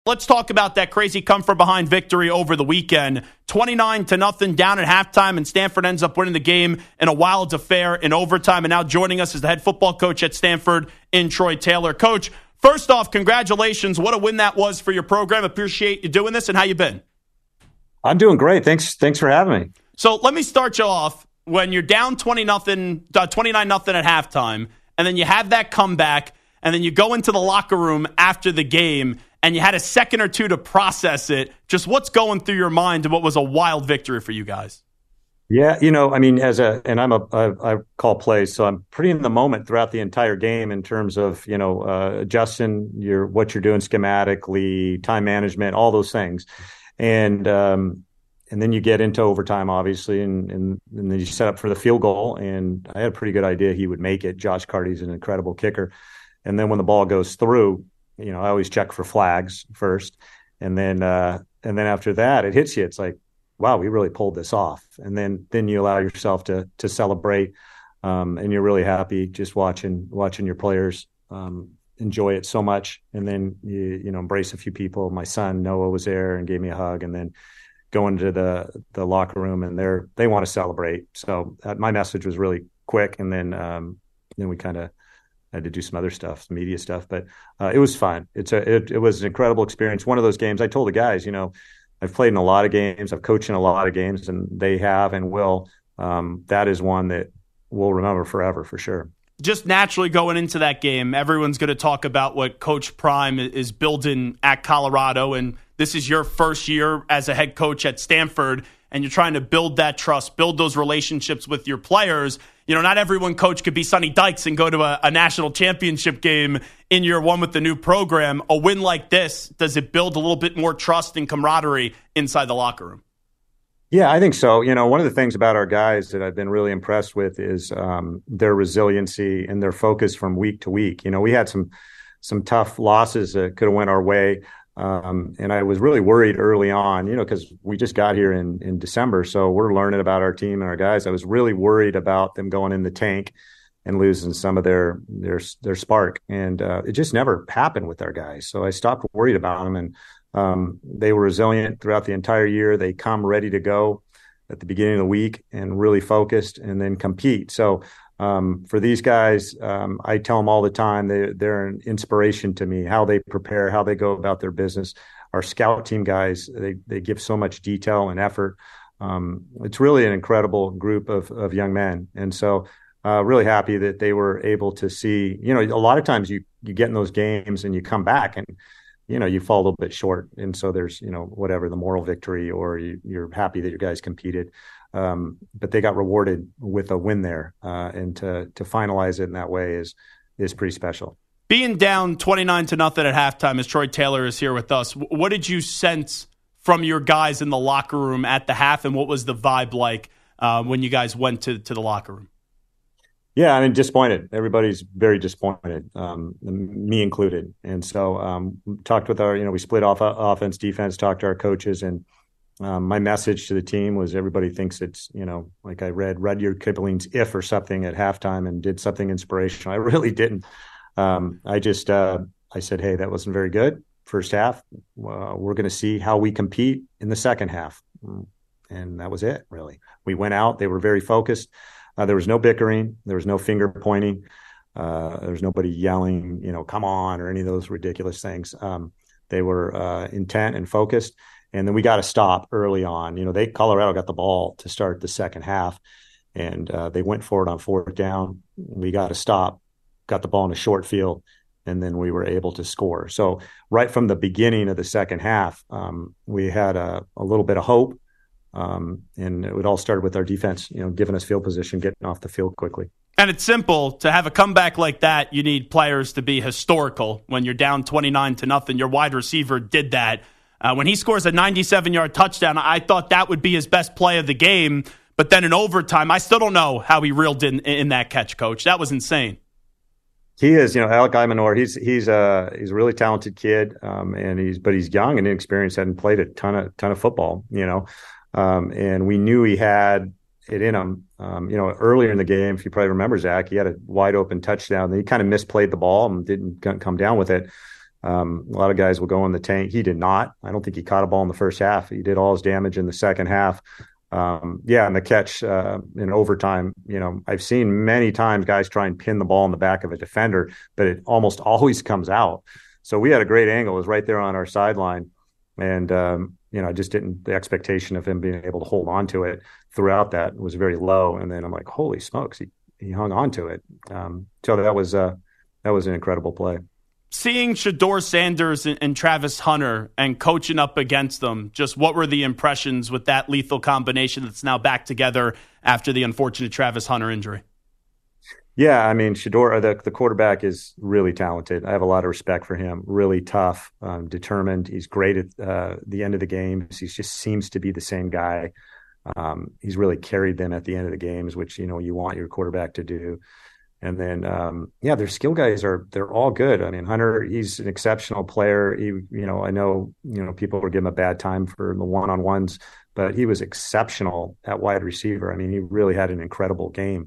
Let's talk about that crazy come-from-behind victory over the weekend. 29-0 down at halftime, and Stanford ends up winning the game in a wild affair in overtime. And now joining us is the head football coach at Stanford in Troy Taylor. Coach, first off, congratulations. What a win that was for your program. Appreciate you doing this, and how you been? I'm doing great. Thanks for having me. So let me start you off. When you're down 29-0 at halftime, and then you have that comeback, and then you go into the locker room after the game, and you had a second or two to process it. Just what's going through your mind and what was a wild victory for you guys? Yeah, I mean, I call plays, so I'm pretty in the moment throughout the entire game in terms of, adjusting what you're doing schematically, time management, all those things. And then you get into overtime, obviously, and then you set up for the field goal. And I had a pretty good idea he would make it. Josh Carty's an incredible kicker. And then when the ball goes through, I always check for flags first, and then after that, it hits you. It's like, wow, we really pulled this off. And then you allow yourself to celebrate, and you're really happy just watching your players enjoy it so much. And then you embrace a few people. My son Noah was there and gave me a hug, and then go into the locker room, and they want to celebrate. So my message was really quick, and then we kind of had to do some other stuff, some media stuff, but it was fun. It was an incredible experience. One of those games, I told the guys, I've played in a lot of games, I've coached in a lot of games, and they have and will. That is one that we'll remember forever for sure. Just naturally going into that game, everyone's going to talk about what Coach Prime is building at Colorado, and this is your first year as a head coach at Stanford, and you're trying to build that trust, build those relationships with your players. Not everyone, Coach, could be Sonny Dykes and go to a national championship game in year one with the new program. A win like this, does it build a little bit more trust and camaraderie inside the locker room? Yeah, I think so. One of the things about our guys that I've been really impressed with is their resiliency and their focus from week to week. We had some tough losses that could have went our way. And I was really worried early on, because we just got here in December. So we're learning about our team and our guys. I was really worried about them going in the tank and losing some of their spark. And it just never happened with our guys. So I stopped worried about them. And they were resilient throughout the entire year. They come ready to go at the beginning of the week and really focused and then compete. So for these guys, I tell them all the time, they're an inspiration to me, how they prepare, how they go about their business. Our scout team guys, they give so much detail and effort. It's really an incredible group of young men. And so really happy that they were able to see, a lot of times you get in those games and you come back and, you fall a little bit short. And so there's, whatever the moral victory, or you're happy that your guys competed. But they got rewarded with a win there, and to finalize it in that way is pretty special. Being down 29-0 at halftime, as Troy Taylor is here with us, what did you sense from your guys in the locker room at the half, and what was the vibe like when you guys went to the locker room? Yeah, I mean, disappointed. Everybody's very disappointed, me included. And so talked with we split off offense, defense, talked to our coaches, and my message to the team was everybody thinks it's, like I read Rudyard Kipling's If or something at halftime and did something inspirational. I really didn't. I said, hey, that wasn't very good first half. We're going to see how we compete in the second half. And that was it, really. We went out. They were very focused. There was no bickering. There was no finger pointing. There was nobody yelling, come on, or any of those ridiculous things. They were intent and focused. And then we got to stop early on. Colorado got the ball to start the second half, and they went for it on fourth down. We got to stop, got the ball in a short field, and then we were able to score. So right from the beginning of the second half, we had a little bit of hope, and it all started with our defense, giving us field position, getting off the field quickly. And it's simple. To have a comeback like that, you need players to be historical. When you're down 29-0, your wide receiver did that. When he scores a 97-yard touchdown, I thought that would be his best play of the game. But then in overtime, I still don't know how he reeled in that catch, Coach. That was insane. He is, Alec Imanor. He's a really talented kid, but he's young and inexperienced. Hadn't played a ton of football, and we knew he had it in him. Earlier in the game, if you probably remember, Zach, he had a wide open touchdown. Then he kind of misplayed the ball and didn't come down with it. A lot of guys will go in the tank. He did not. I don't think he caught a ball in the first half. He did all his damage in the second half. And the catch in overtime, I've seen many times guys try and pin the ball in the back of a defender, but it almost always comes out. So we had a great angle. It was right there on our sideline. And, I just didn't, the expectation of him being able to hold on to it throughout that was very low. And then I'm like, holy smokes, he hung on to it. So that was an incredible play. Seeing Shedeur Sanders and Travis Hunter and coaching up against them, just what were the impressions with that lethal combination that's now back together after the unfortunate Travis Hunter injury? Yeah, I mean, Shedeur, the quarterback, is really talented. I have a lot of respect for him. Really tough, determined. He's great at the end of the games. He just seems to be the same guy. He's really carried them at the end of the games, which, you want your quarterback to do. And then, their skill guys they're all good. I mean, Hunter, he's an exceptional player. I know, people were giving him a bad time for the one-on-ones, but he was exceptional at wide receiver. I mean, he really had an incredible game.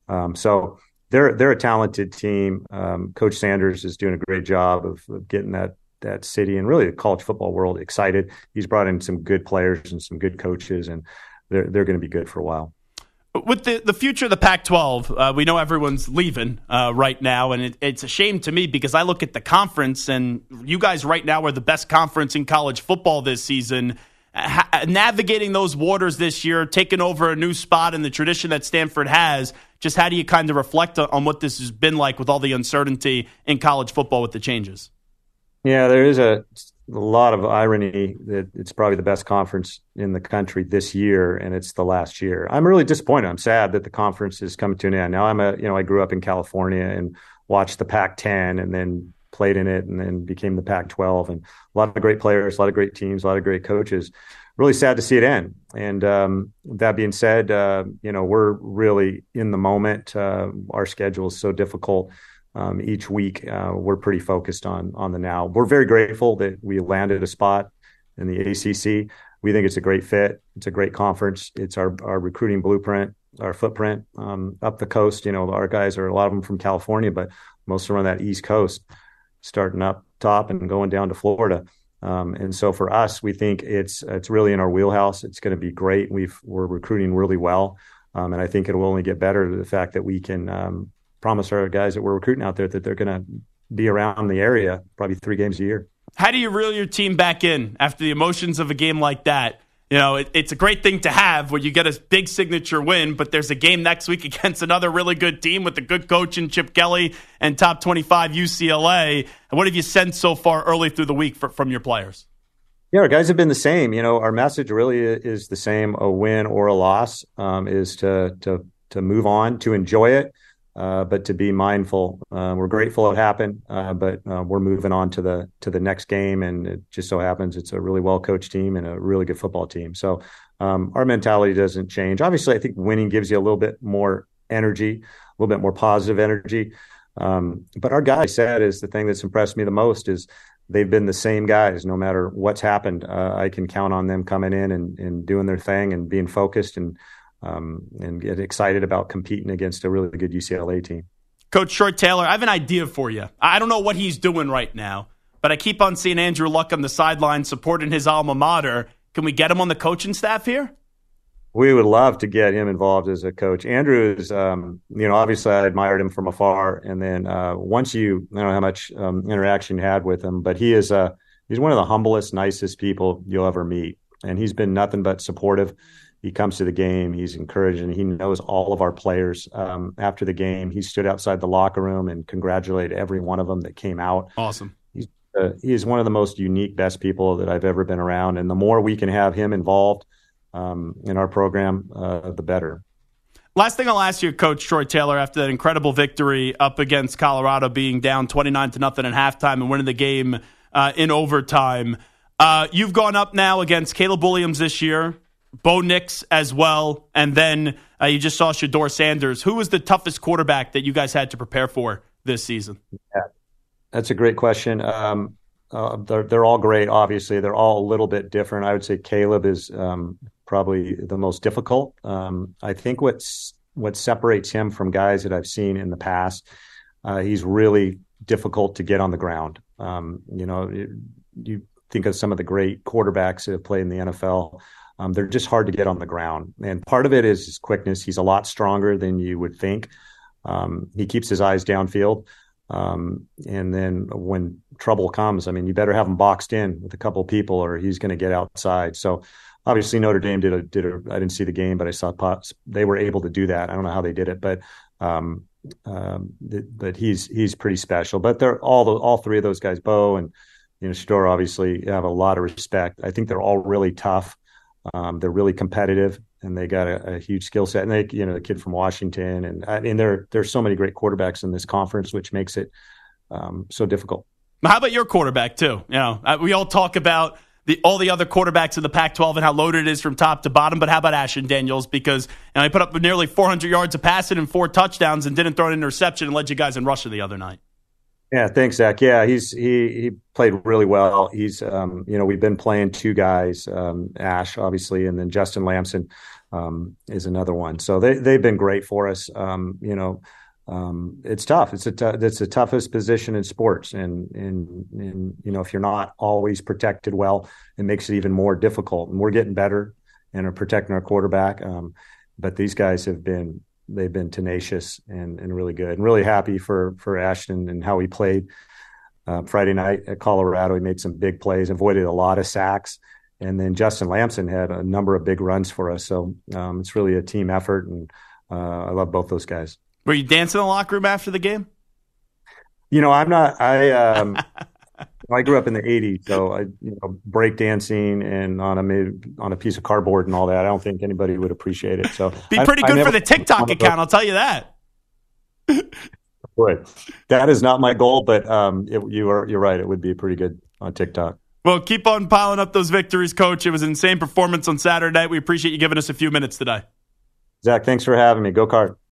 So they're a talented team. Coach Sanders is doing a great job of getting that city and really the college football world excited. He's brought in some good players and some good coaches, and they're going to be good for a while. With the future of the Pac-12, we know everyone's leaving right now, and it's a shame to me because I look at the conference, and you guys right now are the best conference in college football this season. Navigating those waters this year, taking over a new spot in the tradition that Stanford has, just how do you kind of reflect on what this has been like with all the uncertainty in college football with the changes? Yeah, there is a lot of irony that it's probably the best conference in the country this year, and it's the last year. I'm really disappointed. I'm sad that the conference is coming to an end. Now I grew up in California and watched the Pac-10 and then played in it and then became the Pac-12, and a lot of great players, a lot of great teams, a lot of great coaches. Really sad to see it end. And that being said, we're really in the moment. Our schedule is so difficult. Each week, we're pretty focused on the now. We're very grateful that we landed a spot in the ACC. We think it's a great fit. It's a great conference. It's our recruiting blueprint, our footprint up the coast. Our guys are a lot of them from California, but most of them on that East Coast, starting up top and going down to Florida. And so for us, we think it's really in our wheelhouse. It's going to be great. We're recruiting really well, and I think it will only get better. The fact that we can promise our guys that we're recruiting out there that they're going to be around the area probably 3 games a year. How do you reel your team back in after the emotions of a game like that? It's a great thing to have when you get a big signature win, but there's a game next week against another really good team with a good coach in Chip Kelly and top 25 UCLA. And what have you sensed so far early through the week from your players? Yeah, our guys have been the same. Our message really is the same. A win or a loss is to move on, to enjoy it, but to be mindful. We're grateful it happened, but we're moving on to the next game, and it just so happens it's a really well-coached team and a really good football team. So our mentality doesn't change. Obviously, I think winning gives you a little bit more energy, a little bit more positive energy. But our guys said is the thing that's impressed me the most is they've been the same guys no matter what's happened. I can count on them coming in and doing their thing and being focused and get excited about competing against a really good UCLA team. Coach Troy Taylor, I have an idea for you. I don't know what he's doing right now, but I keep on seeing Andrew Luck on the sideline supporting his alma mater. Can we get him on the coaching staff here? We would love to get him involved as a coach. Andrew is, obviously I admired him from afar. And then once I don't know how much interaction you had with him, but he's one of the humblest, nicest people you'll ever meet. And he's been nothing but supportive. He comes to the game. He's encouraging. He knows all of our players. After the game, he stood outside the locker room and congratulated every one of them that came out. Awesome. He is one of the most unique, best people that I've ever been around. And the more we can have him involved in our program, the better. Last thing I'll ask you, Coach Troy Taylor, after that incredible victory up against Colorado, being down 29-0 at halftime and winning the game in overtime, you've gone up now against Caleb Williams this year, Bo Nix as well, and then you just saw Shedeur Sanders. Who was the toughest quarterback that you guys had to prepare for this season? Yeah, that's a great question. They're all great, obviously. They're all a little bit different. I would say Caleb is probably the most difficult. I think what separates him from guys that I've seen in the past, he's really difficult to get on the ground. You think of some of the great quarterbacks that have played in the NFL. They're just hard to get on the ground. And part of it is his quickness. He's a lot stronger than you would think. He keeps his eyes downfield. And then when trouble comes, I mean, you better have him boxed in with a couple of people or he's going to get outside. So obviously Notre Dame I didn't see the game, but I saw they were able to do that. I don't know how they did it, but he's pretty special. But they're all three of those guys, Bo and Shedeur, obviously have a lot of respect. I think they're all really tough. They're really competitive, and they got a huge skill set. And the kid from Washington, and I mean, there's so many great quarterbacks in this conference, which makes it so difficult. How about your quarterback too? We all talk about all the other quarterbacks in the Pac-12 and how loaded it is from top to bottom. But how about Ashton Daniels? Because he put up nearly 400 yards of passing and 4 touchdowns and didn't throw an interception and led you guys in rushing the other night. Yeah, thanks, Zach. Yeah, he played really well. He's we've been playing 2 guys, Ash obviously, and then Justin Lamson is another one. So they've been great for us. It's tough. It's the toughest position in sports, and if you're not always protected well, it makes it even more difficult. And we're getting better and are protecting our quarterback. But these guys they've been tenacious and really good, and really happy for Ashton and how he played Friday night at Colorado. He made some big plays, avoided a lot of sacks. And then Justin Lamson had a number of big runs for us. So it's really a team effort, and I love both those guys. Were you dancing in the locker room after the game? I'm not. I grew up in the '80s, so break dancing and on a piece of cardboard and all that. I don't think anybody would appreciate it. So be pretty good for the TikTok account, I'll tell you that. Right. That is not my goal, but you're right. It would be pretty good on TikTok. Well, keep on piling up those victories, Coach. It was an insane performance on Saturday night. We appreciate you giving us a few minutes today. Zach, thanks for having me. Go Card.